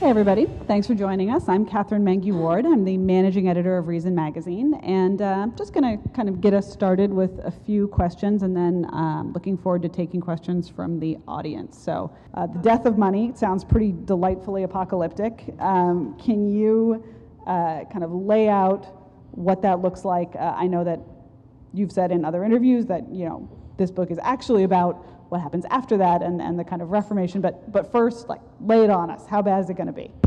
Hey everybody, thanks for joining us. I'm Catherine Mengue-Ward. I'm the managing editor of Reason Magazine, and I'm just going to kind of get us started with a few questions, and then looking forward to taking questions from the audience. So the death of money sounds pretty delightfully apocalyptic. Can you kind of lay out what that looks like? I know that you've said in other interviews that this book is actually about what happens after that and the kind of reformation, but first, lay it on us. How bad is it going to be?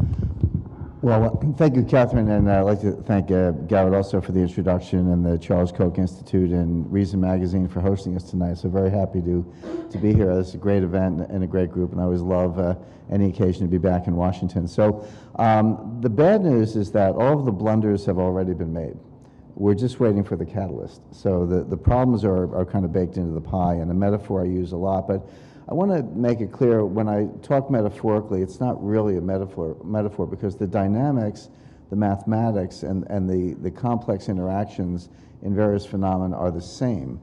Well, thank you, Catherine, and I'd like to thank Garrett also for the introduction, and the Charles Koch Institute and Reason Magazine for hosting us tonight. So very happy to be here. This is a great event and a great group, and I always love any occasion to be back in Washington. So the bad news is that all of the blunders have already been made. We're just waiting for the catalyst. So the problems are kind of baked into the pie, and a metaphor I use a lot, but I want to make it clear when I talk metaphorically, it's not really a metaphor because the dynamics, the mathematics, and the complex interactions in various phenomena are the same.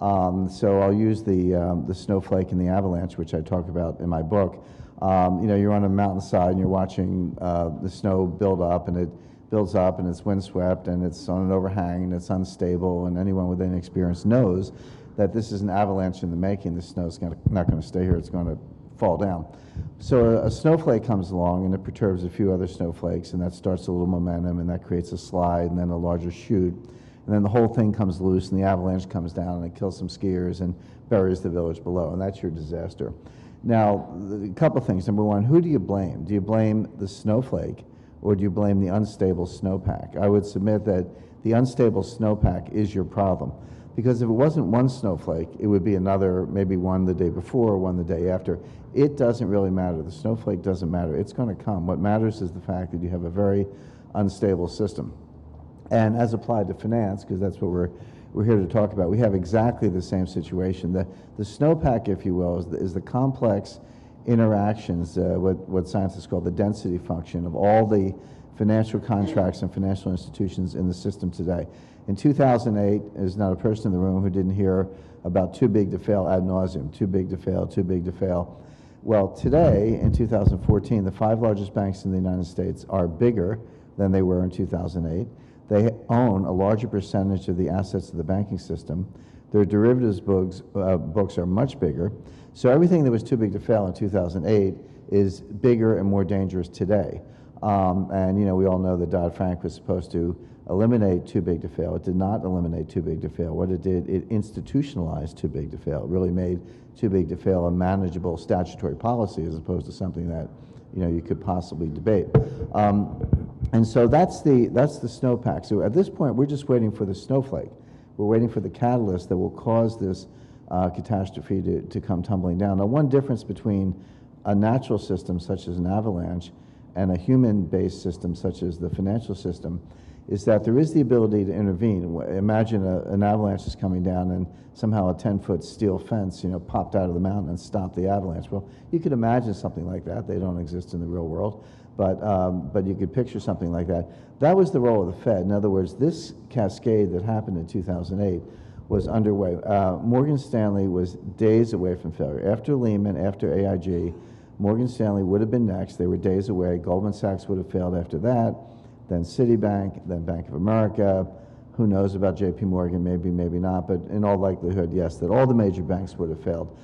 So I'll use the snowflake and the avalanche, which I talk about in my book. You're on a mountainside and you're watching the snow build up, and it builds up and it's windswept and it's on an overhang and it's unstable, and anyone with any experience knows that this is an avalanche in the making. The snow's not going to stay here, it's going to fall down. So a snowflake comes along and it perturbs a few other snowflakes, and that starts a little momentum, and that creates a slide and then a larger chute, and then the whole thing comes loose and the avalanche comes down and it kills some skiers and buries the village below, and that's your disaster. Now, a couple things. Number one, who do you blame? Do you blame the snowflake, or do you blame the unstable snowpack? I would submit that the unstable snowpack is your problem, because if it wasn't one snowflake, it would be another, maybe one the day before, one the day after. It doesn't really matter. The snowflake doesn't matter. It's going to come. What matters is the fact that you have a very unstable system. And as applied to finance, because that's what we're here to talk about, we have exactly the same situation. The snowpack, if you will, is the complex interactions, what scientists call the density function of all the financial contracts and financial institutions in the system today. In 2008, there's not a person in the room who didn't hear about too big to fail ad nauseum, too big to fail, too big to fail. Well, today, in 2014, the 5 largest banks in the United States are bigger than they were in 2008. They own a larger percentage of the assets of the banking system. Their derivatives books are much bigger. So everything that was too big to fail in 2008 is bigger and more dangerous today. And we all know that Dodd-Frank was supposed to eliminate too big to fail. It did not eliminate too big to fail. What it did, it institutionalized too big to fail. It really made too big to fail a manageable statutory policy, as opposed to something that you could possibly debate. And so that's the snowpack. So at this point, we're just waiting for the snowflake. We're waiting for the catalyst that will cause this catastrophe to come tumbling down. Now, one difference between a natural system such as an avalanche and a human-based system such as the financial system is that there is the ability to intervene. Imagine an avalanche is coming down and somehow a 10-foot steel fence popped out of the mountain and stopped the avalanche. Well, you could imagine something like that. They don't exist in the real world, but you could picture something like that. That was the role of the Fed. In other words, this cascade that happened in 2008 was underway. Morgan Stanley was days away from failure. After Lehman, after AIG, Morgan Stanley would have been next. They were days away. Goldman Sachs would have failed after that, then Citibank, then Bank of America. Who knows about JP Morgan, maybe, maybe not, but in all likelihood, yes, that all the major banks would have failed.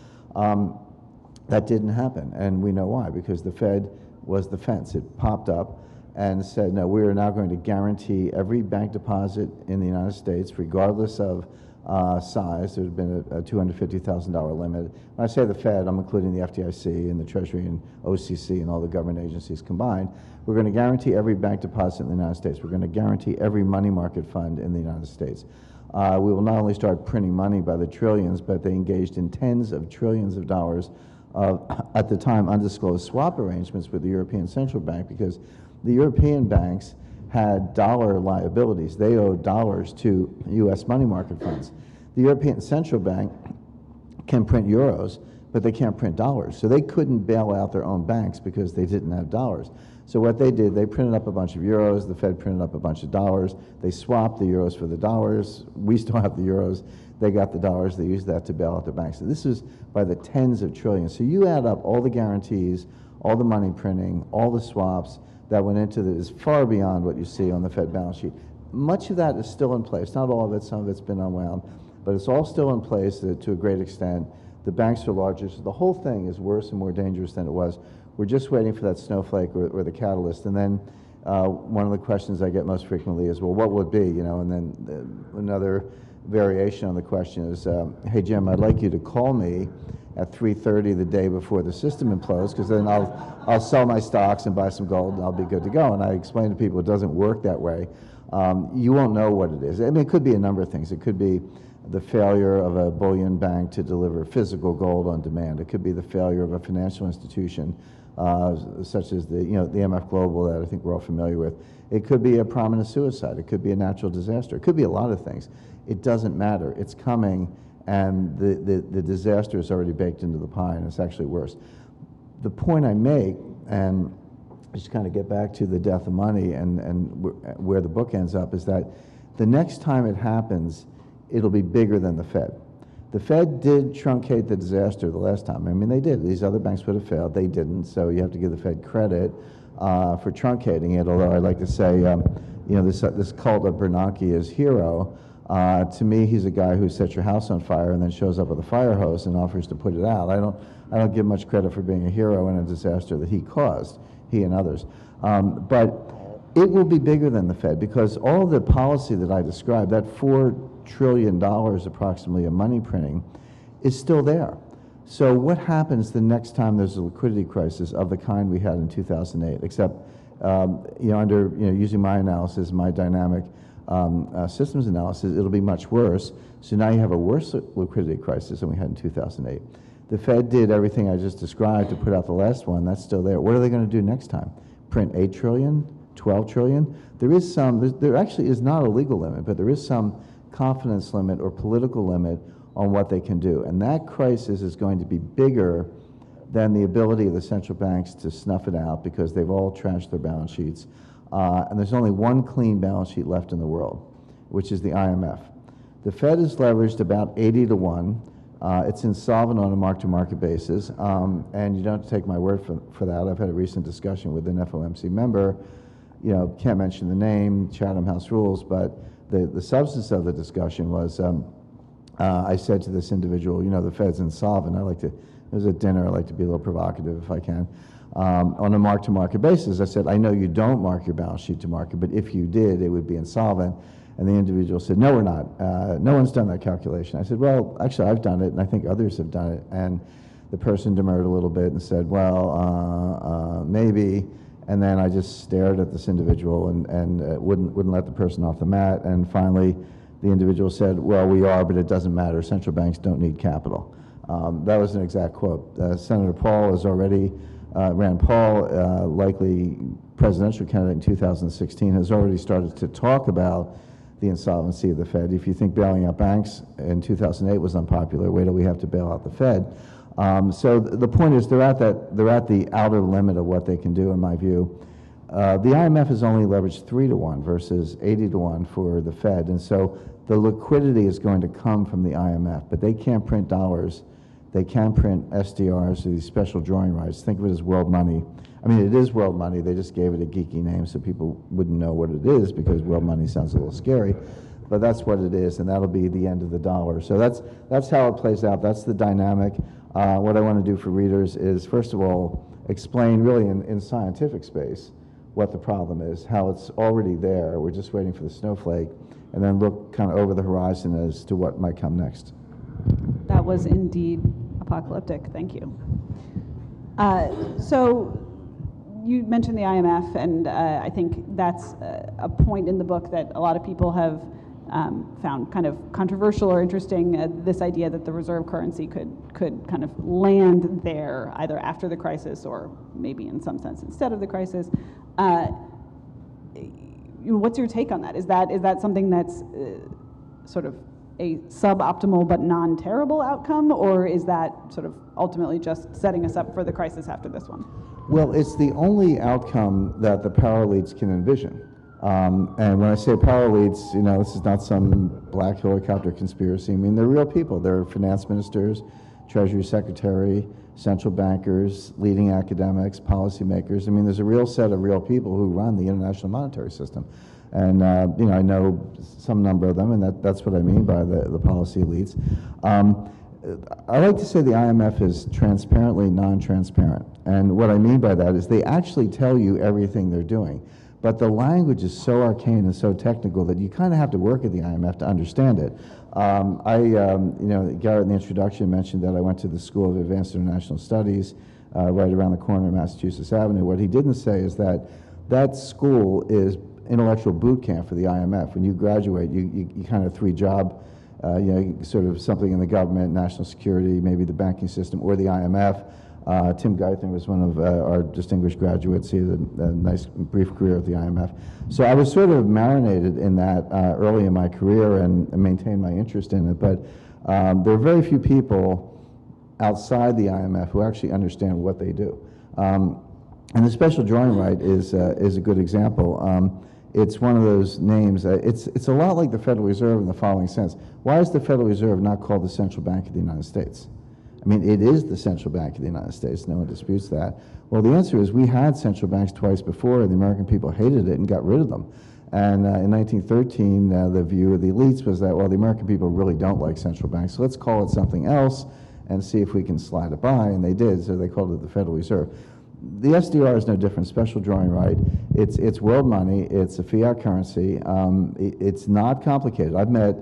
That didn't happen, and we know why, because the Fed was the fence. It popped up and said, no, we are now going to guarantee every bank deposit in the United States, regardless of size. There's been a $250,000 limit. When I say the Fed, I'm including the FDIC and the Treasury and OCC and all the government agencies combined. We're going to guarantee every bank deposit in the United States. We're going to guarantee every money market fund in the United States. We will not only start printing money by the trillions, but they engaged in tens of trillions of dollars of, at the time, undisclosed swap arrangements with the European Central Bank, because the European banks had dollar liabilities. They owed dollars to U.S. money market funds. The European Central Bank can print euros, but they can't print dollars. So they couldn't bail out their own banks because they didn't have dollars. So what they did, they printed up a bunch of euros, the Fed printed up a bunch of dollars, they swapped the euros for the dollars, we still have the euros, they got the dollars, they used that to bail out their banks. So this is by the tens of trillions. So you add up all the guarantees, all the money printing, all the swaps that went into this, is far beyond what you see on the Fed balance sheet. Much of that is still in place, not all of it, some of it's been unwound, but it's all still in place to a great extent. The banks are larger, so the whole thing is worse and more dangerous than it was. We're just waiting for that snowflake or the catalyst. And then one of the questions I get most frequently is, well, what will it be? You know, and then another variation on the question is, hey, Jim, I'd like you to call me at 3:30 the day before the system implodes, because then I'll sell my stocks and buy some gold and I'll be good to go. And I explain to people it doesn't work that way. You won't know what it is. I mean, it could be a number of things. It could be the failure of a bullion bank to deliver physical gold on demand. It could be the failure of a financial institution, such as the MF Global that I think we're all familiar with. It could be a prominent suicide. It could be a natural disaster. It could be a lot of things. It doesn't matter. It's coming, and the disaster is already baked into the pie, and it's actually worse. The point I make, and just kind of get back to the death of money and where the book ends up, is that the next time it happens, it'll be bigger than the Fed. The Fed did truncate the disaster the last time. I mean, they did. These other banks would have failed. They didn't. So you have to give the Fed credit for truncating it. Although I like to say, this cult of Bernanke is hero. To me, he's a guy who sets your house on fire and then shows up with a fire hose and offers to put it out. I don't give much credit for being a hero in a disaster that he caused, he and others. But it will be bigger than the Fed, because all the policy that I described, that $4 trillion approximately of money printing, is still there. So what happens the next time there's a liquidity crisis of the kind we had in 2008? Except, using my analysis, my dynamic systems analysis, it'll be much worse. So now you have a worse liquidity crisis than we had in 2008. The Fed did everything I just described to put out the last one. That's still there. What are they going to do next time? Print 8 trillion, 12 trillion? There actually is not a legal limit, but there is some confidence limit or political limit on what they can do. And that crisis is going to be bigger than the ability of the central banks to snuff it out, because they've all trashed their balance sheets. And there's only one clean balance sheet left in the world, which is the IMF. The Fed is leveraged about 80 to 1. It's insolvent on a mark-to-market basis, and you don't have to take my word for that. I've had a recent discussion with an FOMC member. Can't mention the name, Chatham House rules, but the substance of the discussion was, I said to this individual, the Fed's insolvent. It was at dinner, I like to be a little provocative if I can. On a mark-to-market basis, I said, I know you don't mark your balance sheet to market, but if you did, it would be insolvent. And the individual said, no, we're not. No one's done that calculation. I said, well, actually, I've done it, and I think others have done it. And the person demurred a little bit and said, well, maybe. And then I just stared at this individual and wouldn't let the person off the mat. And finally, the individual said, well, we are, but it doesn't matter. Central banks don't need capital. That was an exact quote. Senator Paul is already, Rand Paul, likely presidential candidate in 2016, has already started to talk about the insolvency of the Fed. If you think bailing out banks in 2008 was unpopular, wait till we have to bail out the Fed. So the point is they're at the outer limit of what they can do, in my view. The IMF is only leveraged 3 to 1 versus 80 to 1 for the Fed, and so the liquidity is going to come from the IMF, but they can't print dollars. They can print SDRs, these special drawing rights. Think of it as world money. I mean, it is world money. They just gave it a geeky name so people wouldn't know what it is, because world money sounds a little scary. But that's what it is, and that'll be the end of the dollar. So that's how it plays out. That's the dynamic. What I want to do for readers is, first of all, explain really in scientific space what the problem is, how it's already there. We're just waiting for the snowflake, and then look kind of over the horizon as to what might come next. That was indeed apocalyptic. Thank you. So you mentioned the IMF, and I think that's a point in the book that a lot of people have found kind of controversial or interesting, this idea that the reserve currency could kind of land there either after the crisis or maybe in some sense instead of the crisis. What's your take on that? Is that something that's sort of a suboptimal but non-terrible outcome, or is that sort of ultimately just setting us up for the crisis after this one? Well, it's the only outcome that the power elites can envision. And when I say power elites, this is not some black helicopter conspiracy. I mean, they're real people. They're finance ministers, treasury secretary, central bankers, leading academics, policymakers. I mean, there's a real set of real people who run the international monetary system. And, I know some number of them, and that's what I mean by the policy elites. I like to say the IMF is transparently non-transparent. And what I mean by that is they actually tell you everything they're doing. But the language is so arcane and so technical that you kind of have to work at the IMF to understand it. Garrett in the introduction mentioned that I went to the School of Advanced International Studies right around the corner of Massachusetts Avenue. What he didn't say is that that school is intellectual boot camp for the IMF. When you graduate, you kind of three-job, sort of something in the government, national security, maybe the banking system, or the IMF. Tim Geithner was one of our distinguished graduates. He had a nice brief career at the IMF. So I was sort of marinated in that early in my career and maintained my interest in it. But there are very few people outside the IMF who actually understand what they do. And the special drawing right is a good example. It's one of those names. It's a lot like the Federal Reserve in the following sense. Why is the Federal Reserve not called the Central Bank of the United States? I mean, it is the central bank of the United States. No one disputes that. Well, the answer is we had central banks twice before, and the American people hated it and got rid of them. And in 1913, the view of the elites was that, well, the American people really don't like central banks, so let's call it something else and see if we can slide it by. And they did, so they called it the Federal Reserve. The SDR is no different, special drawing right. It's world money. It's a fiat currency. It's not complicated. I've met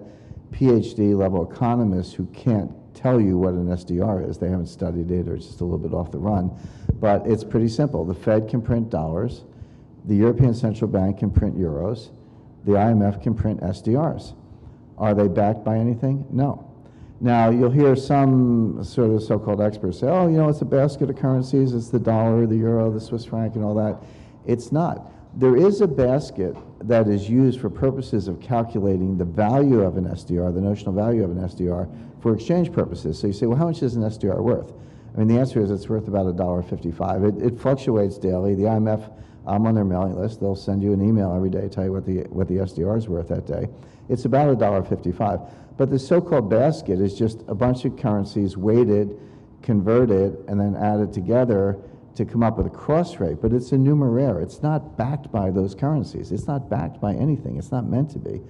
PhD level economists who can't tell you what an SDR is. They haven't studied it, or it's just a little bit off the run. But it's pretty simple. The Fed can print dollars. The European Central Bank can print euros. The IMF can print SDRs. Are they backed by anything? No. Now, you'll hear some sort of so-called experts say, oh, it's a basket of currencies. It's the dollar, the euro, the Swiss franc, and all that. It's not. There is a basket that is used for purposes of calculating the value of an SDR, the notional value of an SDR, for exchange purposes. So you say, well, how much is an SDR worth? I mean, the answer is it's worth about $1.55. It fluctuates daily. The IMF, I'm on their mailing list. They'll send you an email every day, tell you what the SDR is worth that day. It's about $1.55. But the so-called basket is just a bunch of currencies weighted, converted, and then added together to come up with a cross rate. But it's a numeraire. It's not backed by those currencies. It's not backed by anything. It's not meant to be.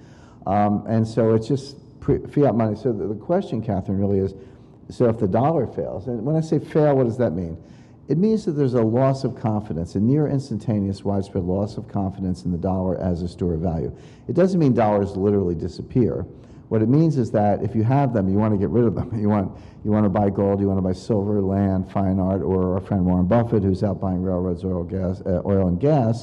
And so it's just fiat money. So the question, Catherine, really is, so if the dollar fails, and when I say fail, what does that mean? It means that there's a loss of confidence, a near instantaneous widespread loss of confidence in the dollar as a store of value. It doesn't mean dollars literally disappear. What it means is that if you have them, you want to get rid of them. You want to buy gold, you want to buy silver, land, fine art, or our friend Warren Buffett, who's out buying railroads, oil and gas.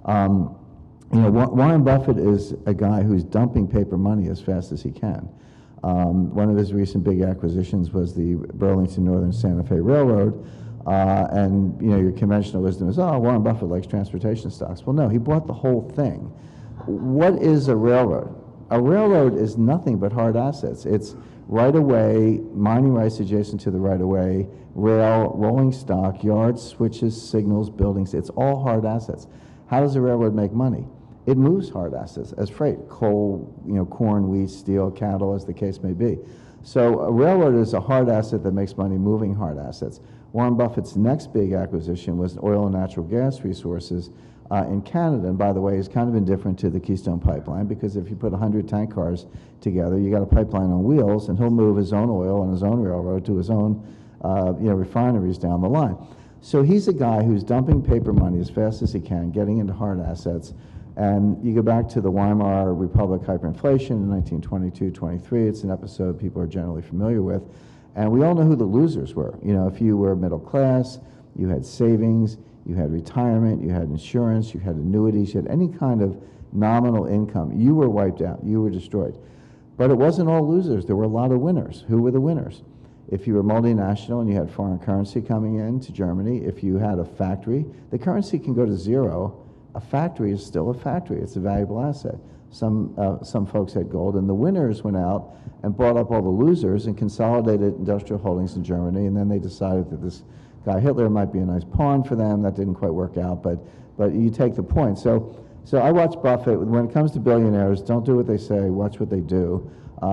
Warren Buffett is a guy who's dumping paper money as fast as he can. One of his recent big acquisitions was the Burlington Northern Santa Fe Railroad. And your conventional wisdom is, oh, Warren Buffett likes transportation stocks. Well, no, he bought the whole thing. What is a railroad? A railroad is nothing but hard assets. It's right-of-way, mining rights adjacent to the right-of-way, rail, rolling stock, yards, switches, signals, buildings. It's all hard assets. How does a railroad make money? It moves hard assets as freight, coal, corn, wheat, steel, cattle, as the case may be. So a railroad is a hard asset that makes money moving hard assets. Warren Buffett's next big acquisition was oil and natural gas resources in Canada. And by the way, he's kind of indifferent to the Keystone Pipeline, because if you put 100 tank cars together, you got a pipeline on wheels, and he'll move his own oil on his own railroad to his own refineries down the line. So he's a guy who's dumping paper money as fast as he can, getting into hard assets. And you go back to the Weimar Republic hyperinflation in 1922-23. It's an episode people are generally familiar with. And we all know who the losers were. If you were middle class, you had savings, you had retirement, you had insurance, you had annuities, you had any kind of nominal income, you were wiped out, you were destroyed. But it wasn't all losers. There were a lot of winners. Who were the winners? If you were multinational and you had foreign currency coming in to Germany, if you had a factory, the currency can go to zero. A factory is still a factory. It's a valuable asset. Some folks had gold, and the winners went out and bought up all the losers and consolidated industrial holdings in Germany, and then they decided that this guy Hitler might be a nice pawn for them. That didn't quite work out, but you take the point. So I watch Buffett. When it comes to billionaires, don't do what they say, watch what they do.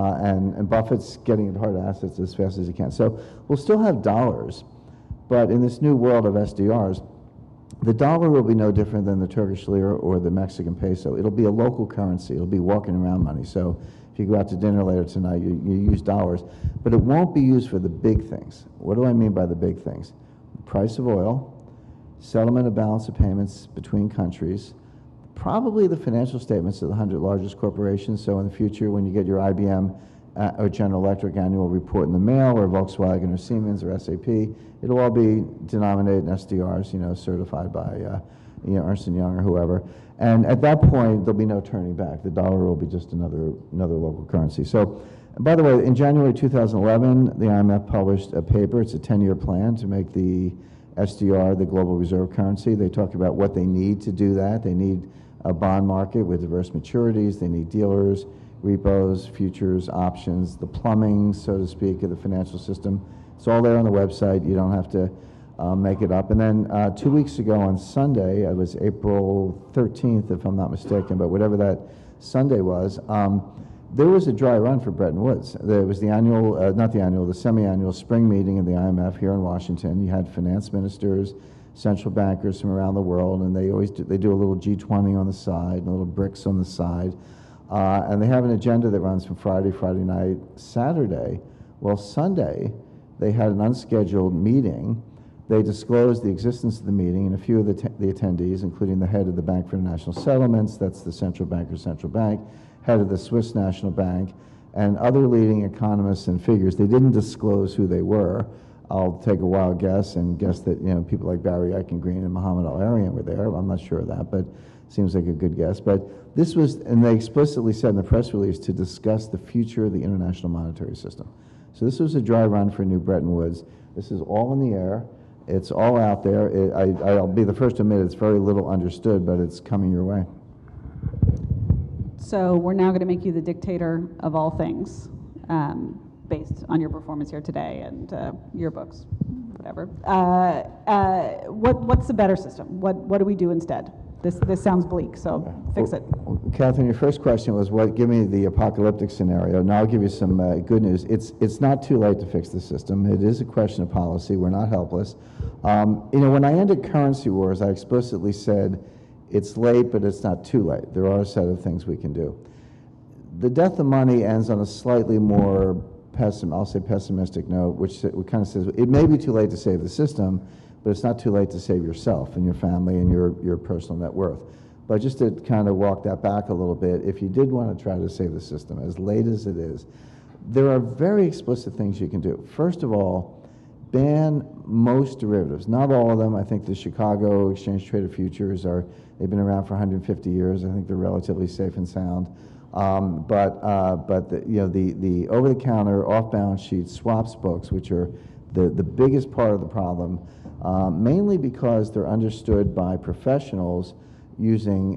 And Buffett's getting into hard assets as fast as he can. So we'll still have dollars, but in this new world of SDRs, the dollar will be no different than the Turkish lira or the Mexican peso. It'll be a local currency. It'll be walking around money. So if you go out to dinner later tonight, you use dollars, but it won't be used for the big things. What do I mean by the big things? The price of oil, settlement of balance of payments between countries, probably the financial statements of the 100 largest corporations. So in the future, when you get your IBM or General Electric annual report in the mail, or Volkswagen or Siemens or SAP, it'll all be denominated in SDRs, certified by Ernst & Young or whoever. And at that point, there'll be no turning back. The dollar will be just another local currency. So, by the way, in January 2011, the IMF published a paper. It's a 10-year plan to make the SDR the global reserve currency. They talk about what they need to do that. They need a bond market with diverse maturities. They need dealers, repos, futures, options, the plumbing, so to speak, of the financial system. It's all there on the website. You don't have to make it up. And then 2 weeks ago on Sunday, it was April 13th, if I'm not mistaken, but whatever that Sunday was, there was a dry run for Bretton Woods. There was the annual, the semi-annual spring meeting of the IMF here in Washington. You had finance ministers, central bankers from around the world, and they do a little G20 on the side, and a little BRICS on the side, and they have an agenda that runs from Friday night, Saturday. Well, Sunday, they had an unscheduled meeting. They disclosed the existence of the meeting, and a few of the attendees, including the head of the Bank for International Settlements, that's the central banker's central bank, head of the Swiss National Bank, and other leading economists and figures. They didn't disclose who they were. I'll take a wild guess and guess that people like Barry Eichengreen and Mohammed Al-Arian were there. I'm not sure of that, but seems like a good guess. But this was, and they explicitly said in the press release, to discuss the future of the international monetary system. So this was a dry run for New Bretton Woods. This is all in the air. It's all out there. I'll be the first to admit it's very little understood, but it's coming your way. So we're now going to make you the dictator of all things, based on your performance here today and your books, whatever. What's the better system? What do we do instead? This sounds bleak, so fix it. Catherine, your first question was, give me the apocalyptic scenario. Now I'll give you some good news. It's not too late to fix the system. It is a question of policy. We're not helpless. When I ended currency wars, I explicitly said, it's late, but it's not too late. There are a set of things we can do. The death of money ends on a slightly more pessimistic note, which kind of says it may be too late to save the system, but it's not too late to save yourself and your family and your personal net worth. But just to kind of walk that back a little bit, if you did want to try to save the system, as late as it is, there are very explicit things you can do. First of all, ban most derivatives, not all of them. I think the Chicago Exchange Traded Futures they've been around for 150 years. I think they're relatively safe and sound. But the over-the-counter, off-balance sheet swaps books, which are the biggest part of the problem, mainly because they're understood by professionals using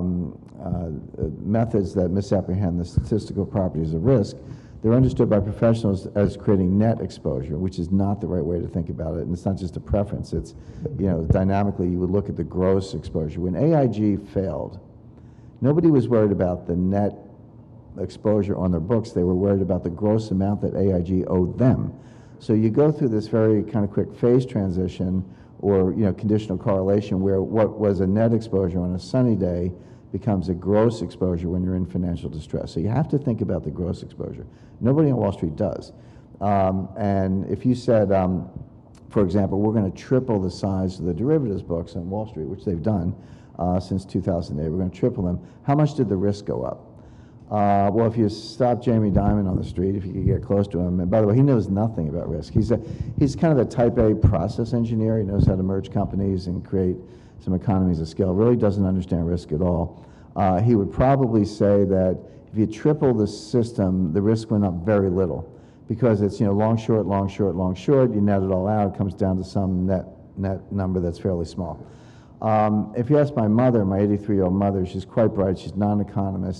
methods that misapprehend the statistical properties of risk. They're understood by professionals as creating net exposure, which is not the right way to think about it. And it's not just a preference. It's, dynamically you would look at the gross exposure. When AIG failed, nobody was worried about the net exposure on their books. They were worried about the gross amount that AIG owed them. So you go through this very kind of quick phase transition, or conditional correlation, where what was a net exposure on a sunny day becomes a gross exposure when you're in financial distress. So you have to think about the gross exposure. Nobody on Wall Street does. And if you said, for example, we're going to triple the size of the derivatives books on Wall Street, which they've done since 2008, we're going to triple them, how much did the risk go up? Well, if you stop Jamie Dimon on the street, if you could get close to him, and by the way, he knows nothing about risk. He's kind of a type A process engineer. He knows how to merge companies and create some economies of scale. Really doesn't understand risk at all. He would probably say that if you triple the system, the risk went up very little, because it's long, short, long, short, long, short. You net it all out, it comes down to some net number that's fairly small. If you ask my mother, my 83-year-old mother, she's quite bright. She's not an economist.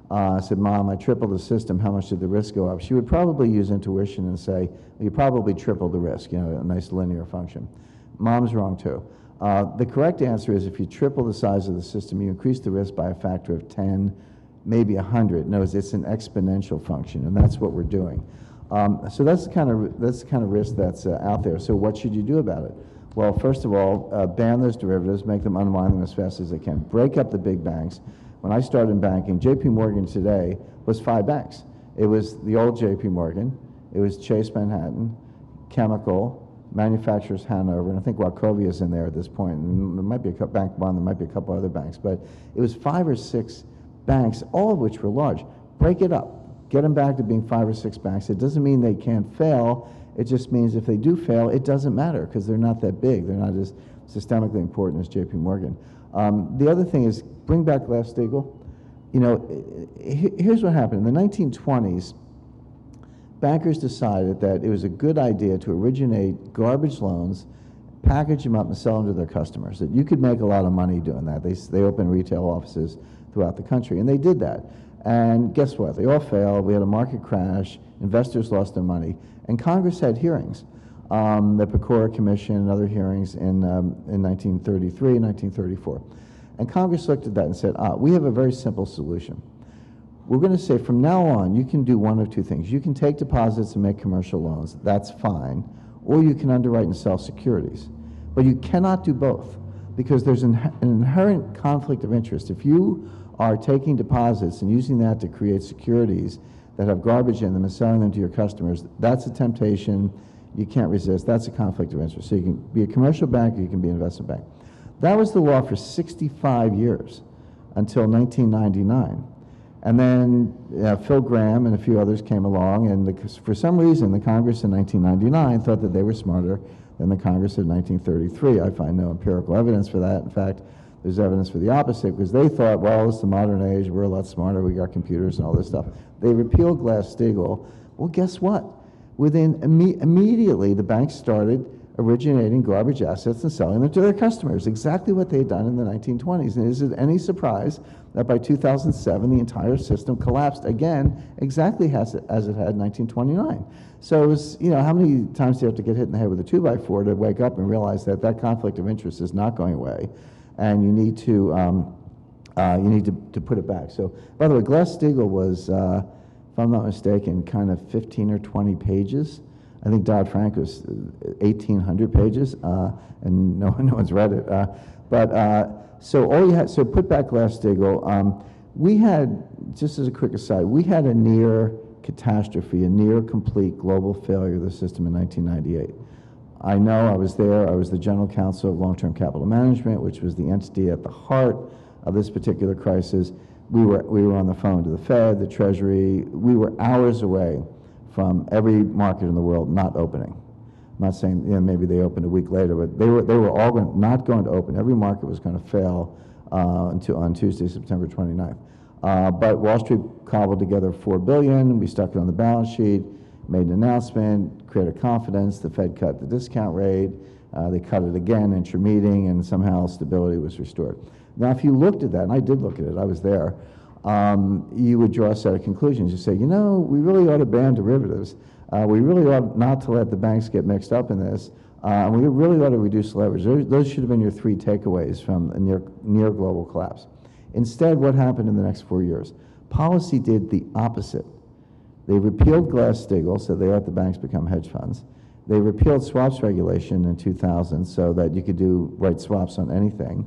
I said, Mom, I tripled the system. How much did the risk go up? She would probably use intuition and say, you probably tripled the risk, you know, a nice linear function. Mom's wrong too. The correct answer is if you triple the size of the system, you increase the risk by a factor of 10, maybe 100. No, it's an exponential function, and that's what we're doing. So that's the kind of risk that's out there. So what should you do about it? Well, first of all, ban those derivatives, make them unwind them as fast as they can. Break up the big banks. When I started in banking, J.P. Morgan today was 5 banks. It was the old J.P. Morgan, it was Chase Manhattan, Chemical, Manufacturers Hanover, and I think Wachovia is in there at this point. And there might be a Bank One, there might be a couple other banks, but it was 5 or 6 banks, all of which were large. Break it up. Get them back to being 5 or 6 banks. It doesn't mean they can't fail. It just means if they do fail, it doesn't matter because they're not that big. They're not as systemically important as J.P. Morgan. The other thing is bring back Glass-Steagall. You know, here's what happened. In the 1920s, bankers decided that it was a good idea to originate garbage loans, package them up, and sell them to their customers. That you could make a lot of money doing that. They opened retail offices throughout the country, and they did that. And guess what? They all failed. We had a market crash. Investors lost their money. And Congress had hearings, the Pecora Commission and other hearings in 1933 and 1934. And Congress looked at that and said, we have a very simple solution. We're going to say from now on, you can do one of two things. You can take deposits and make commercial loans. That's fine. Or you can underwrite and sell securities. But you cannot do both because there's an inherent conflict of interest. If you are taking deposits and using that to create securities that have garbage in them and selling them to your customers, that's a temptation you can't resist. That's a conflict of interest. So you can be a commercial bank or you can be an investment bank. That was the law for 65 years until 1999. And then Phil Gramm and a few others came along, and for some reason the Congress in 1999 thought that they were smarter than the Congress in 1933. I find no empirical evidence for that. In fact, there's evidence for the opposite, because they thought, well, it's the modern age, we're a lot smarter, we got computers and all this stuff. They repealed Glass-Steagall. Well, guess what? Immediately, the banks started originating garbage assets and selling them to their customers, exactly what they had done in the 1920s. And is it any surprise that by 2007, the entire system collapsed again, exactly as it had in 1929? So it was, you know, how many times do you have to get hit in the head with a 2x4 to wake up and realize that that conflict of interest is not going away, and you need to put it back. So, by the way, Glass-Steagall was, if I'm not mistaken, kind of 15 or 20 pages. I think Dodd-Frank was 1,800 pages, and no one's read it. So put back Glass-Steagall. We had, just as a quick aside, we had a near catastrophe, a near complete global failure of the system in 1998. I know, I was there. I was the general counsel of Long-Term Capital Management, which was the entity at the heart of this particular crisis. We were on the phone to the Fed, the Treasury. We were hours away from every market in the world not opening. I'm not saying, you know, maybe they opened a week later, but they were all not going to open. Every market was going to fail on Tuesday, September 29th. But Wall Street cobbled together $4 billion. We stuck it on the balance sheet, made an announcement, created confidence. The Fed cut the discount rate. They cut it again intra-meeting, and somehow stability was restored. Now, if you looked at that, and I did look at it, I was there, you would draw a set of conclusions. You say, you know, we really ought to ban derivatives. We really ought not to let the banks get mixed up in this. And we really ought to reduce leverage. Those should have been your 3 takeaways from a near global collapse. Instead, what happened in the next 4 years? Policy did the opposite. They repealed Glass-Steagall, so they let the banks become hedge funds. They repealed swaps regulation in 2000 so that you could write swaps on anything.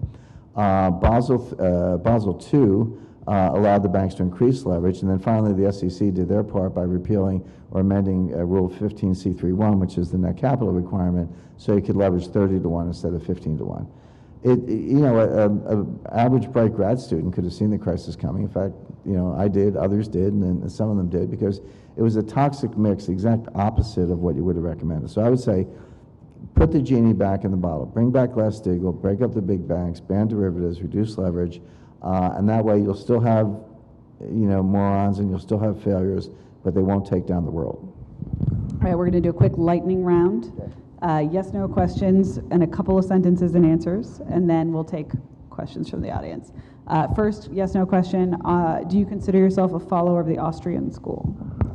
Basel II allowed the banks to increase leverage, and then finally the SEC did their part by repealing or amending Rule 15c3-1, which is the net capital requirement, so you could leverage 30 to 1 instead of 15 to 1. You know, an average bright grad student could have seen the crisis coming. In fact, you know, I did, others did, and some of them did, because it was a toxic mix, the exact opposite of what you would have recommended. So I would say, put the genie back in the bottle. Bring back Glass-Steagall, break up the big banks, ban derivatives, reduce leverage, and that way you'll still have, you know, morons and you'll still have failures, but they won't take down the world. All right, we're going to do a quick lightning round. Yes, no questions, and a couple of sentences and answers, and then we'll take questions from the audience. First, yes, no question. Do you consider yourself a follower of the Austrian school?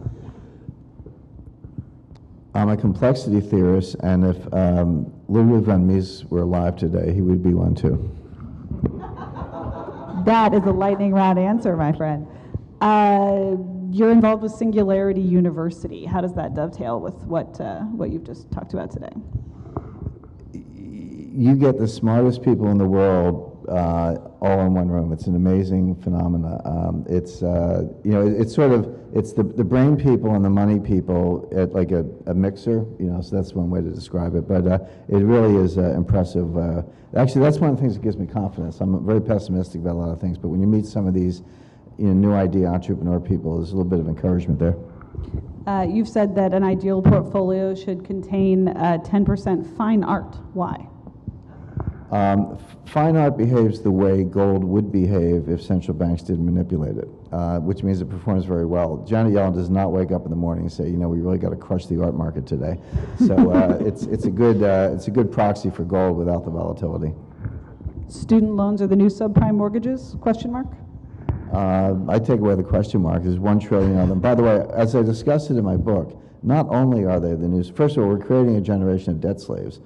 I'm a complexity theorist, and if Ludwig von Mises were alive today, he would be one too. That is a lightning round answer, my friend. You're involved with Singularity University. How does that dovetail with what you've just talked about today? You get the smartest people in the world all in one room. It's an amazing phenomena. It's the brain people and the money people at like a mixer. So that's one way to describe it. But it really is impressive. Actually, that's one of the things that gives me confidence. I'm very pessimistic about a lot of things, but when you meet some of these new idea entrepreneur people, there's a little bit of encouragement there. You've said that an ideal portfolio should contain 10% fine art. Why? Fine art behaves the way gold would behave if central banks didn't manipulate it, which means it performs very well. Janet Yellen does not wake up in the morning and say, we really got to crush the art market today. So it's a good proxy for gold without the volatility. Student loans are the new subprime mortgages? Question mark. I take away the question mark. There's 1 trillion of them. By the way, as I discussed it in my book, not only are they the news. First of all, we're creating a generation of debt slaves.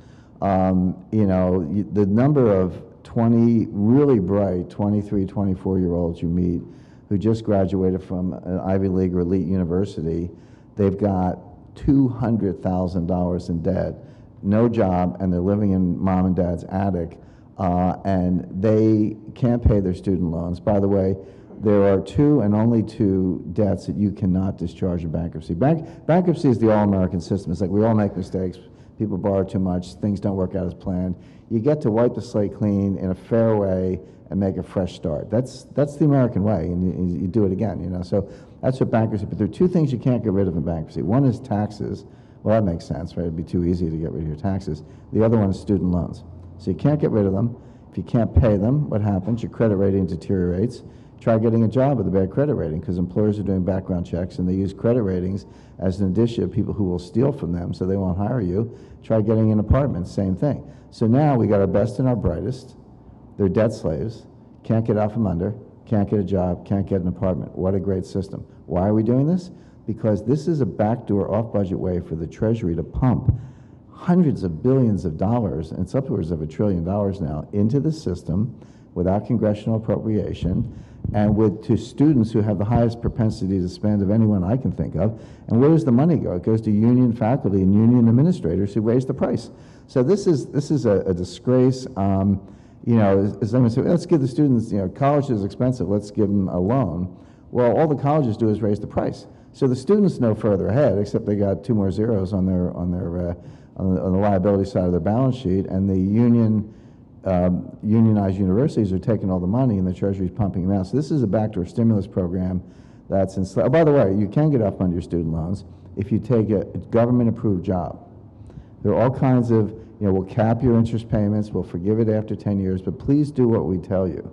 The number of really bright 23, 24-year-olds you meet who just graduated from an Ivy League or elite university, they've got $200,000 in debt, no job, and they're living in mom and dad's attic, and they can't pay their student loans. By the way, there are 2 and only 2 debts that you cannot discharge in bankruptcy. Bankruptcy is the all-American system. It's like we all make mistakes. People borrow too much, things don't work out as planned. You get to wipe the slate clean in a fair way and make a fresh start. That's the American way, and you do it again, So that's what bankruptcy, but there are 2 things you can't get rid of in bankruptcy. One is taxes. Well, that makes sense, right? It'd be too easy to get rid of your taxes. The other one is student loans. So you can't get rid of them. If you can't pay them, what happens? Your credit rating deteriorates. Try getting a job with a bad credit rating, because employers are doing background checks and they use credit ratings as an indicia of people who will steal from them, so they won't hire you. Try getting an apartment, same thing. So now we got our best and our brightest. They're debt slaves, can't get out from under, can't get a job, can't get an apartment. What a great system. Why are we doing this? Because this is a backdoor off-budget way for the Treasury to pump hundreds of billions of dollars, and it's upwards of $1 trillion now, into the system without congressional appropriation, and to students who have the highest propensity to spend of anyone I can think of. And where does the money go? It goes to union faculty and union administrators who raise the price. So this is a disgrace. As someone said, let's give the students, college is expensive, let's give them a loan. Well, all the colleges do is raise the price. So the students know further ahead, except they got 2 more zeros on the liability side of their balance sheet, and the unionized universities are taking all the money and the Treasury's pumping them out. So this is a backdoor stimulus program that's by the way, you can get off under your student loans if you take a government-approved job. There are all kinds of, we'll cap your interest payments, we'll forgive it after 10 years, but please do what we tell you.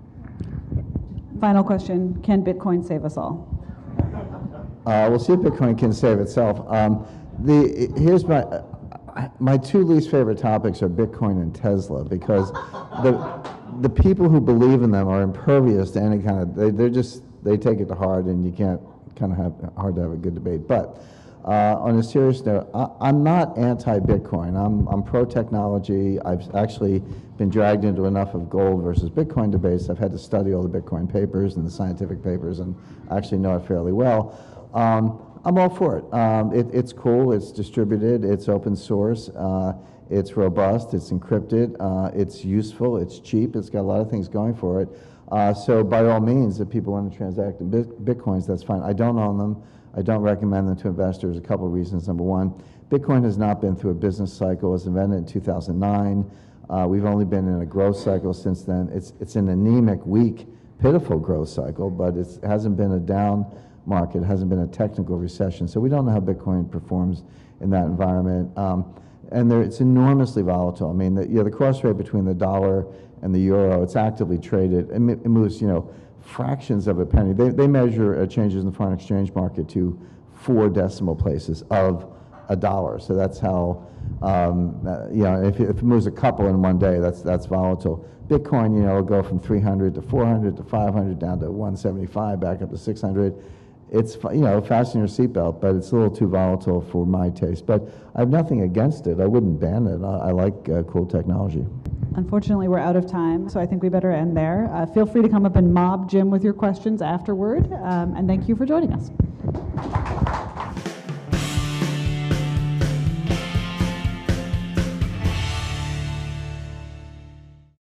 Final question, can Bitcoin save us all? We'll see if Bitcoin can save itself. Here's my 2 least favorite topics are Bitcoin and Tesla, because the people who believe in them are impervious to any kind of, they take it to heart, and you can't hard to have a good debate. But on a serious note, I'm not anti-Bitcoin. I'm pro-technology. I've actually been dragged into enough of gold versus Bitcoin debates. I've had to study all the Bitcoin papers and the scientific papers and actually know it fairly well. I'm all for it. It's cool, it's distributed, it's open source, it's robust, it's encrypted, it's useful, it's cheap, it's got a lot of things going for it. So by all means, if people want to transact in Bitcoins, that's fine. I don't own them. I don't recommend them to investors. A couple of reasons. Number one, Bitcoin has not been through a business cycle. It was invented in 2009. We've only been in a growth cycle since then. It's an anemic, weak, pitiful growth cycle, but it hasn't been a down market, hasn't been a technical recession. So we don't know how Bitcoin performs in that environment. And it's enormously volatile. I mean, the cross rate between the dollar and the euro, it's actively traded. It moves, fractions of a penny. They measure changes in the foreign exchange market to 4 decimal places of a dollar. So that's how, you know, if it moves a couple in one day, that's volatile. Bitcoin, you know, will go from 300 to 400 to 500 down to 175, back up to 600. It's, you know, fasten your seatbelt, but it's a little too volatile for my taste. But I have nothing against it. I wouldn't ban it. I like cool technology. Unfortunately, we're out of time, so I think we better end there. Feel free to come up and mob Jim with your questions afterward, and thank you for joining us.